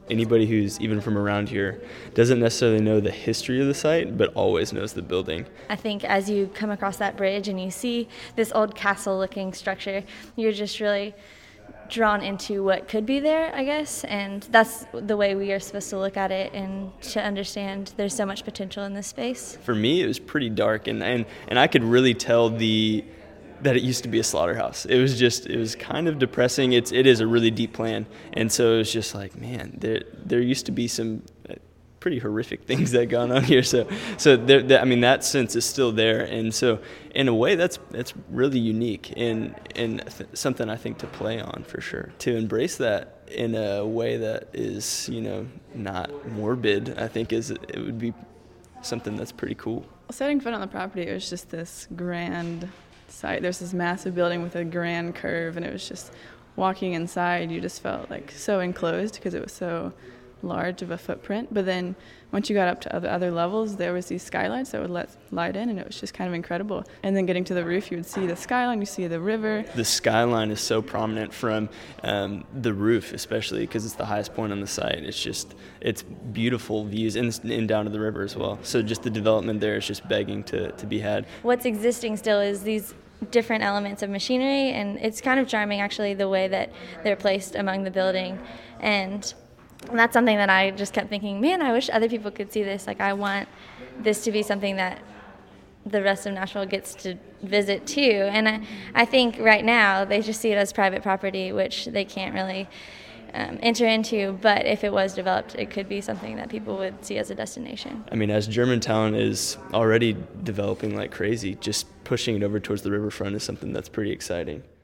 Anybody who's even from around here doesn't necessarily know the history of the site, but always knows the building. I think as you come across that bridge and you see this old castle-looking structure, you're just really drawn into what could be there, I guess, and that's the way we are supposed to look at it and to understand there's so much potential in this space. For me, it was pretty dark, and I could really tell that it used to be a slaughterhouse. It was kind of depressing. It is a really deep plan, and so it was just like, man, there used to be some pretty horrific things that gone on here. So that sense is still there, and so in a way that's really unique and something I think to play on for sure. To embrace that in a way that is not morbid, I think it would be something that's pretty cool. Setting foot on the property, it was just this grand site. There's this massive building with a grand curve, and it was just walking inside, you just felt like so enclosed because it was so large of a footprint. But then once you got up to other levels, there was these skylights that would let light in, and it was just kind of incredible. And then getting to the roof, you would see the skyline, you see the river. The skyline is so prominent from the roof, especially because it's the highest point on the site. It's beautiful views and down to the river as well. So just the development there is just begging to be had. What's existing still is these different elements of machinery, and it's kind of charming actually the way that they're placed among the building. And that's something that I just kept thinking, man, I wish other people could see this. Like, I want this to be something that the rest of Nashville gets to visit too. And I think right now they just see it as private property, which they can't really enter into. But if it was developed, it could be something that people would see as a destination. I mean, as Germantown is already developing like crazy, just pushing it over towards the riverfront is something that's pretty exciting.